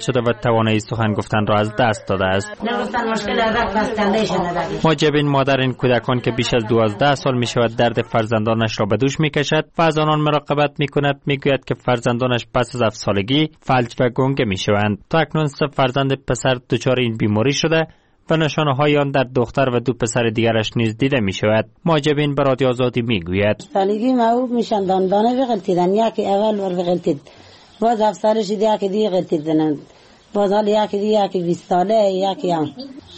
شده و توانایی سخن گفتن را از دست داده است. ماجبین مادر این کودکان که بیش از 12 سال می شود درد فرزندانش را به دوش می کشد و از آنان مراقبت می کند، می گوید که فرزندانش پس از 7 سالگی فلج و گنگه می شوند. تا اکنون 3 فرزند پسر دچار این بیماری شده و نشانه های آن در دختر و 2 پسر دیگرش نیز دیده می شود. ماجبین به رادیو آزادی می گوید سالگی معروف میشن دانه بغلتیدن، یکی اول ور بغلتید، باز 7 سالش دیگه غلطیدن، باز حال یکی دیگه یکی 20 ساله، یکی هم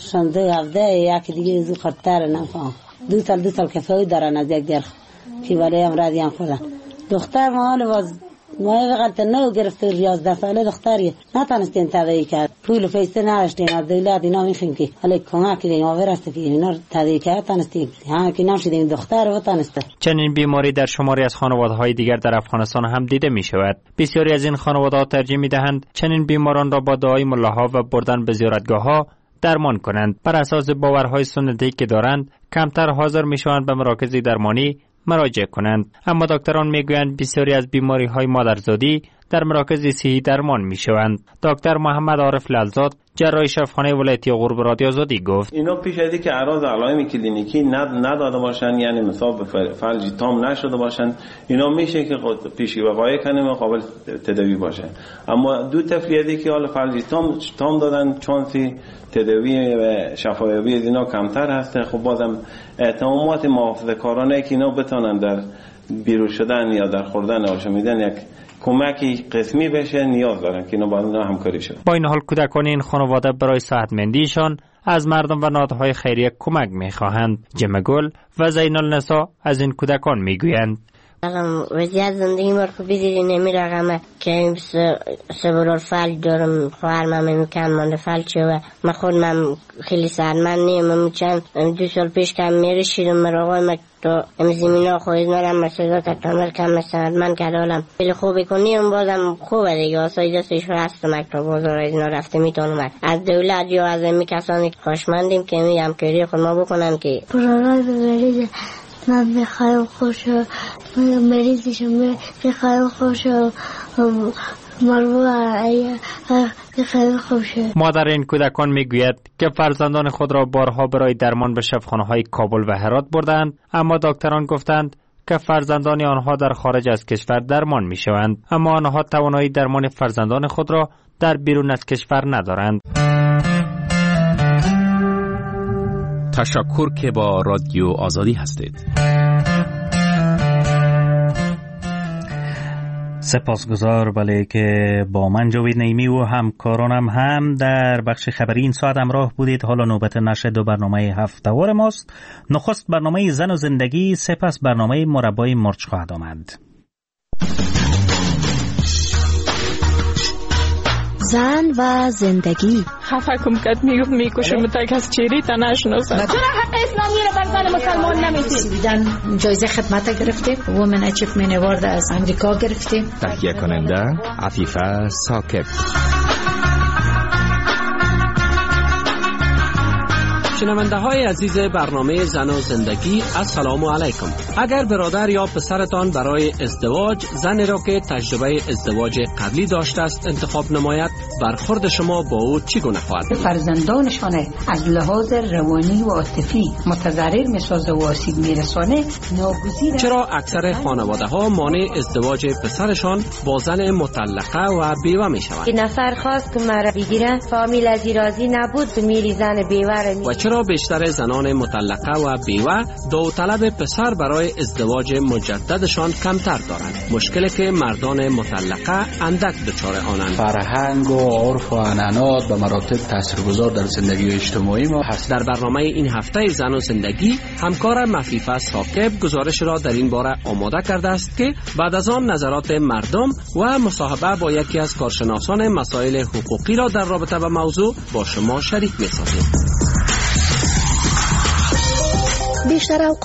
17 یکی دیگه زو خطر نفهم 2 سال کفایی دارن از یک در خیواله هم رادی هم خودن. دختر ما حال باز ما غلط نو گرفته 11 ساله دختری نتونستیم تداوی کرد، پول و پیسه نداشتیم از دولت اینا میخویم که حالا کمک کنیم ما برسته که اینا تداوی کرد تونستیم همه که نشدیم دختر و تونسته. چنین بیماری در شماری از خانواده‌های دیگر در افغانستان هم دیده می شود. بسیاری از این خانواده‌ها ترجیح می‌دهند چنین بیماران را با دعای ملاها و بردن به زیارتگاه‌ها درمان کنند. بر اساس باورهای سنتی که دارند کمتر حاضر می‌شوند به مراکز درمانی مراجعه کنند. اما دکتران میگویند بسیاری از بیماری‌های مادرزادی در مراکز صحی درمان میشوند. دکتر محمد عارف لالزاد جراح شفاخانه ولایتی غرب رادیو آزادی گفت اینا پیش از اینکه اعراض علائم کلینیکی نداده باشن، یعنی مثلا به فلج تام نشده باشن، اینا میشه که پیشی وقایع کنیم و قابل تداوی باشن. اما 2 تفلیدی که حالا فلج تام دادن چانسی تداوی و شفایابی از اینا کمتر هسته. خب بازم احتمامات محافظه‌کارانه که اینا بتونن در بیرون شدن یا در خوردن آشامیدن یک کمکی قسمی بشه نیاز دارن که اینا با اینا همکاری شه. با این حال کودکان این خانواده برای صحتمندیشان از مردم و نهادهای خیریه کمک میخواهند. جمع گل و زین النساء از این کودکان میگویند وضعیت زندگی ما رو بدید نمیرقمه که سبولار فلج دارم، خواهرم هم کم مانده فلج و من خودم خیلی سرمند نیم. من چند 2 سال پیش که میرشیدم مراقای من تو زمین ها خواهید مرم مسئلات اکتامل کم مسئلات من کدالم خیلی خوبی کنیم بازم خوبه دیگه. آسایی دستش رست مکتب بازار اینا رفته میتونم از دولت یا از امی کسانی خوشمندیم که می همکاری خود ما بکنم که پرانای ببرید. من بخوایم خوش مریضشم بخوایم خوش مادر این کودکان میگوید که فرزندان خود را بارها برای درمان به شفاخانه‌های کابل و هرات بردند، اما دکتران گفتند که فرزندان آنها در خارج از کشور درمان میشوند، اما آنها توانایی درمان فرزندان خود را در بیرون از کشور ندارند. تشکر که با رادیو آزادی هستید. سپاسگزار بله که با من جاوید نعیمی و همکارانم هم در بخش خبری این ساعت همراه بودید. حالا نوبت نشر 2 برنامه هفته‌وار ماست. نخست برنامه زن و زندگی، سپس برنامه مربای مرچ خواهد آمد. زن و زندگی. خفه کم کد میکشم تا کس چیری تا نشناسد. چرا حق اسلامی رو بر زن مسلمان نمیدید؟ جایزه خدمت گرفتیم، وومن اچیومنت اوارد از امریکا گرفتیم. تهیه کننده عفیفه ساکب. شنونده های عزیز برنامه زن و زندگی، السلام علیکم. اگر برادر یا پسرتان برای ازدواج زنی را که تجربه ازدواج قبلی داشته است انتخاب نماید، برخورد شما با او چگونه خواهد بود؟ فرزندانشان از لحاظ روانی و عاطفی متضرر می‌سازه و آسیب می‌رسانه، ناگزیر. چرا اکثر خانواده ها مانع ازدواج پسرشان با زن مطلقه و بیوه می‌شوند؟ این نفر خواست که مرا بگیرن، فامیل از راضی نبود، میری زن بیوه و چرا بیشتر زنان مطلقه و بیوه داوطلب پسر برای ازدواج مجددشان کمتر دارند؟ مشکلی که مردان مطلقه اندک دچار آنند. فرهنگ و عرف و عنعنات به مراتب تاثیرگذار در زندگی اجتماعی ما هست. در برنامه این هفته زن و زندگی همکارم عفیفه ساکب گزارش را در این باره آماده کرده است که بعد از آن نظرات مردم و مصاحبه با یکی از کارشناسان مسائل حقوقی را در رابطه با موضوع با شما شریک می‌سازیم. بیشتر اوقات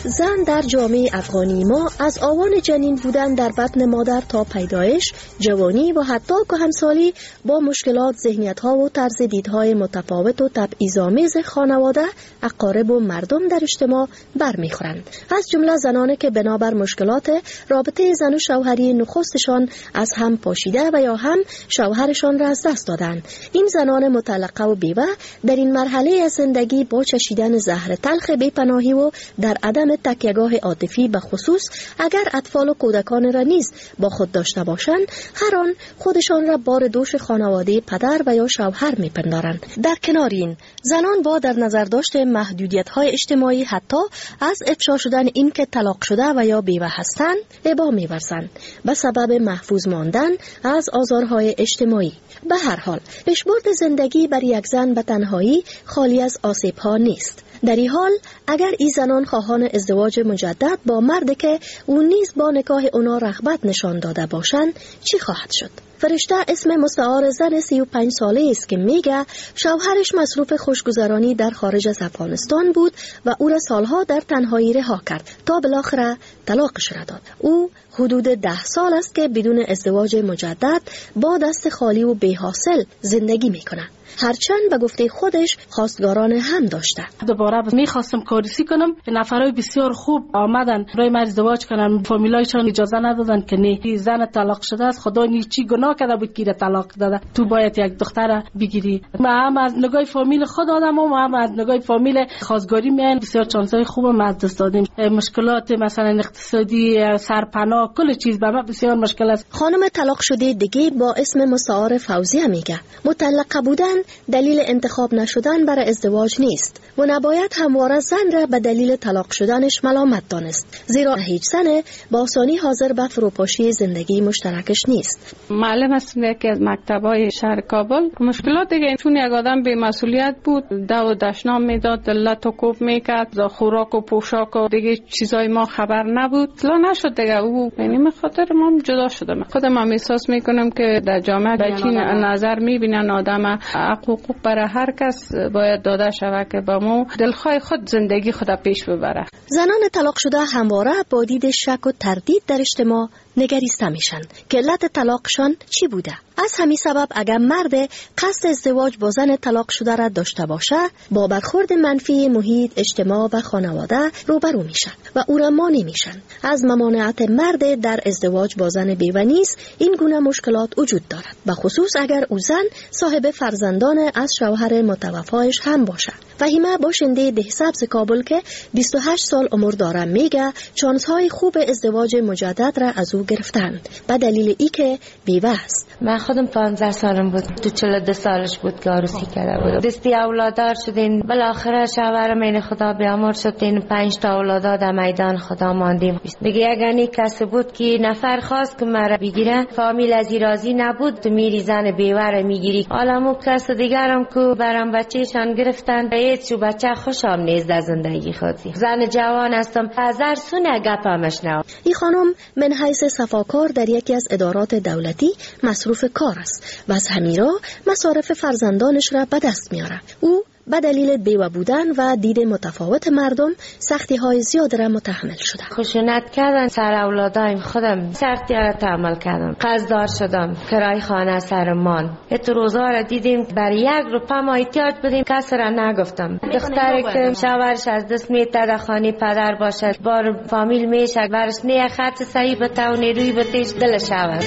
زن در جامعه افغانی ما از آوان جنین بودن در بطن مادر تا پیدایش، جوانی و حتی کهنسالی با مشکلات، ذهنیت‌ها و طرز دیدهای متفاوت و تبعیض‌آمیز خانواده، اقارب و مردم در اجتماع برمیخورند. از جمله زنانی که بنابر مشکلات رابطه زن و شوهری نخستشان از هم پاشیده و یا هم شوهرشان را از دست دادند. این زنان مطلقه و بیوه در این مرحله از زندگی با چشیدن زهر تلخ بی‌پناهی و در عدم تکیهگاه عاطفی، به خصوص اگر اطفال و کودکان را نیز با خود داشته باشند، هر آن خودشان را بار دوش خانواده پدر و یا شوهر میپندارند. در کنار این، زنان با در نظر داشت محدودیت‌های اجتماعی حتی از افشا شدن این که طلاق شده و یا بیوه هستند ابا می‌ورزند به سبب محفوظ ماندن از آزارهای اجتماعی. به هر حال پیشبرد زندگی بر یک زن به تنهایی خالی از آسیب‌ها نیست. در این حال اگر این زنان خواهان ازدواج مجدد با مردی که او نیز با نکاح اونا رغبت نشان داده باشند چی خواهد شد؟ فرشته اسم مستعار زن 35 ساله است که میگه شوهرش مصروف خوشگذرانی در خارج از افغانستان بود و او را سالها در تنهایی رها کرد تا بالاخره طلاقش را داد. او حدود 10 سال است که بدون ازدواج مجدد با دست خالی و بی‌حاصل زندگی میکنه. هرچند به گفته خودش خواستگاران هم داشته. دوباره میخواستم کارسی کنم، نفرای بسیار خوب آمدن برای من ازدواج کنن، فامیلایشان اجازه ندادن که نه، زن طلاق شده است، خدا چی گناه کرده بود که طلاق داده، تو باید یک دختر بگیری. ما هم از نگاه فامیل خود آدم و هم از نگاه فامیل خواستگاری میان بسیار چانسای خوب ما از دست دادیم. مشکلات مثلا اقتصادی، سرپناه، کل چیز به ما بسیار مشکل است. خانم طلاق شده دیگه با اسم مستعار فوزیه میگه مطلقه بودن دلیل انتخاب نشدن برای ازدواج نیست و نباید همواره زن را به دلیل طلاق شدنش ملامت دانست، زیرا هیچ زن با آسانی حاضر به فروپاشی زندگی مشترکش نیست. معلم هستم یکی از مکتبای شهر کابل. مشکلات دیگه چون یک آدم بی مسئولیت بود، دو و دشنام میداد، دلت و کوب میکرد، خوراک و پوشاک و دیگه چیزای ما خبر نبود، اصلا نشد دیگه. او یعنی خاطر ما جدا شدم. خودم هم احساس میکنم که در جامعه به چین نظر میبینن آدم حقوق برای هر کس باید داده شود که با ما دلخواه خود زندگی خود پیش ببره. زنان طلاق شده همواره با دید شک و تردید در اجتماع نگریسته میشن که علت طلاقشان چی بوده. از همین سبب اگر مرد قصد ازدواج با زن طلاق شده را داشته باشه، با برخورد منفی محیط، اجتماع و خانواده روبرو میشن و او را مانع میشن. از ممانعت مرد در ازدواج با زن بیوه نیز این گونه مشکلات وجود دارد، به خصوص اگر او زن صاحب فرزندان از شوهر متوفایش هم باشه. فهیمه باشنده دهسبز کابل که 28 سال عمر دارم میگه چانس‌های خوب ازدواج مجدد را از او گرفتند به دلیل ای که بیوه است. من خودم 15 سالم بود، تو 42 سالش بود که عروسی کرده بود. دستی اولادار شدین، بالاخره شوهرم این خدا بیامرز شدین، 5 تا اولاد در میدان خدا ماندیم. دیگه یگانی کسی بود که نفر خواست که مرا بگیره، فامیل از راضی نبود، تو میری زن بیوه را میگیری. حالا کس دیگرم که برام بچه‌شان گرفتن، هیچ بچه خوشم نیست در زندگی خودی. زن جوان هستم، هزار سونه گپمش نو. این خانم من حیث صفاکار در یکی از ادارات دولتی مصروف کار است و از همین راه مصارف فرزندانش را به دست میاره. او به دلیل بیوه بودن و دید متفاوت مردم سختی های زیاد را متحمل شده. خشونت کردن سر اولادایم، خودم سختی را تحمل کردم، قرضدار شدم، کرای خانه سرمان. ات روزا را دیدیم برای 1 روپیه ما احتیاج بودیم، کس را نگفتم. دختری که شوهرش از دست میته در خانه پدر باشد، بار فامیل میشه، برش نه خط صحیح بتاو نیروی بتیش دل شود.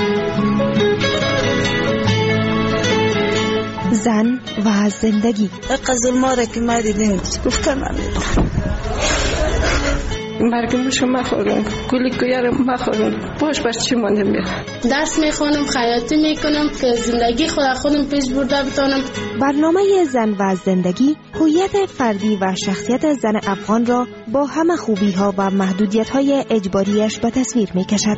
زن و زندگی. قزل ماره که ما دیدیم گفتم مرگمشو مخورم، گلی کویارم مخورم، باش بر چی مانده میرم. درس میخونم، خیاطی میکنم که زندگی خودم پیش برده بتونم. برنامه زن و زندگی هویت فردی و شخصیت زن افغان را با همه خوبی ها و محدودیت های اجباریش به تصویر میکشد.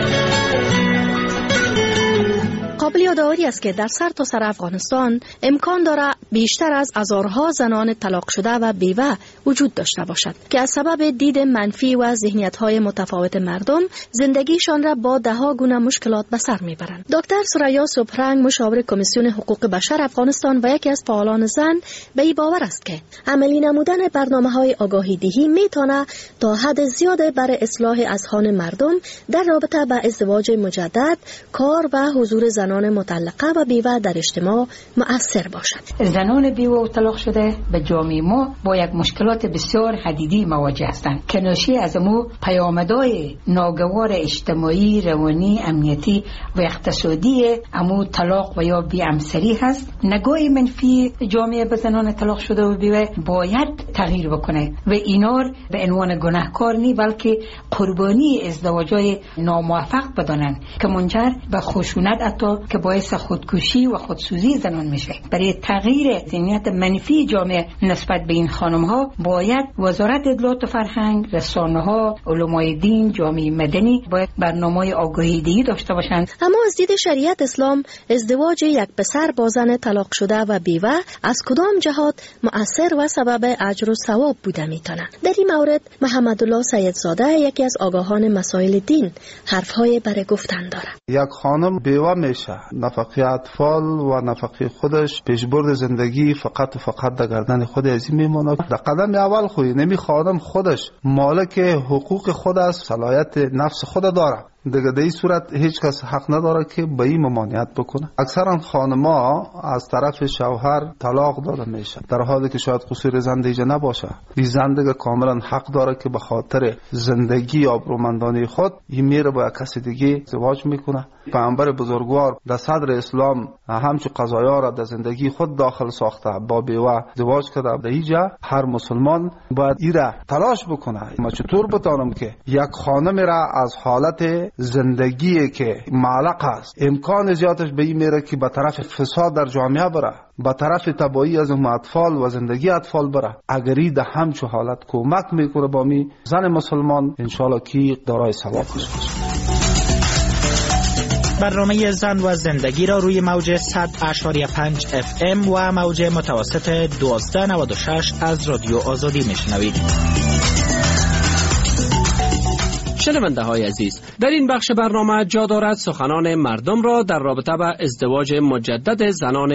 قابل یادآوری است که در سرتاسر افغانستان امکان داره بیشتر از هزارها زنان طلاق شده و بیوه وجود داشته باشد که از سبب دید منفی و ذهنیت‌های متفاوت مردم زندگیشان را با ده‌ها گونه مشکلات به سر میبرند. دکتر سریا سپرنگ، مشاور کمیسیون حقوق بشر افغانستان و یکی از فعالان زن، به این باور است که عملی نمودن برنامه‌های آگاهی دهی میتونه تا حد زیاد بر اصلاح اذهان مردم در رابطه با ازدواج مجدد، کار و حضور زنان مطلقه و بیوه در اجتماع مؤثر باشد. زنان بیوه و طلاق شده به جامعه ما با یک مشکلات بسیار حدیدی مواجه هستند که ناشی از پیامدهای ناگوار اجتماعی، روانی، امنیتی و اقتصادی طلاق و یا بی‌همسری هست. نگاه منفی جامعه به زنان طلاق شده و بیوه باید تغییر بکنه و اینا به عنوان گناهکار نی بلکه قربانی ازدواج‌های ناموفق بدانند که منجر به خشونت حتی که باعث خودکشی و خودسوزی زنان میشه. برای تغییر ذهنیت منفی جامعه نسبت به این خانم‌ها باید وزارت اطلاعات و فرهنگ، رسانه‌ها، علمای دین، جامعه مدنی باید برنامه‌های آگاهی‌دهی داشته باشند. اما از دید شریعت اسلام ازدواج یک پسر با زن طلاق شده و بیوه از کدام جهات مؤثر و سبب اجر و ثواب بوده میتونه؟ در این مورد محمد الله سیدزاده، یکی از آگاهان مسائل دین، حرف‌های برای گفتن داره. یک خانم بیوه میشه، نفقه اطفال و نفقه خودش، پیشبرد زندگی فقط در گردن خود از این میمونه. در قدم اول خوی نمی خانم خودش مالک حقوق خود است، صلاحیت نفس خود داره. دیگه در این صورت هیچ کس حق نداره که به این ممانعت بکنه. اکثرا خانم‌ها از طرف شوهر طلاق داده میشه در حالی که شاید قصور زن دیگه نباشه. این زن دیگه کاملا حق داره که به خاطر زندگی آبرومندانه خود این میره با کسی دیگه ازدواج میکنه. پیامبر بزرگوار در صدر اسلام همچون قضایا را در زندگی خود داخل ساخته، با بیوه ازدواج کرده. در اینجا هر مسلمان باید این را تلاش بکنه. ما چطور بتانم که یک خانم را از حالت زندگی که معلق است امکان زیادش به این میره که به طرف فساد در جامعه بره، به طرف تباهی از اطفال و زندگی اطفال بره. اگری در همچو حالت کمک میکنه با می زن مسلمان، انشالله کی دارای ثواب است. برنامه زن و زندگی را روی موج 100.5 FM و موج متوسط 1296 از رادیو آزادی میشنوید. شنونده های عزیز، در این بخش برنامه جا دارد سخنان مردم را در رابطه با ازدواج مجدد زنان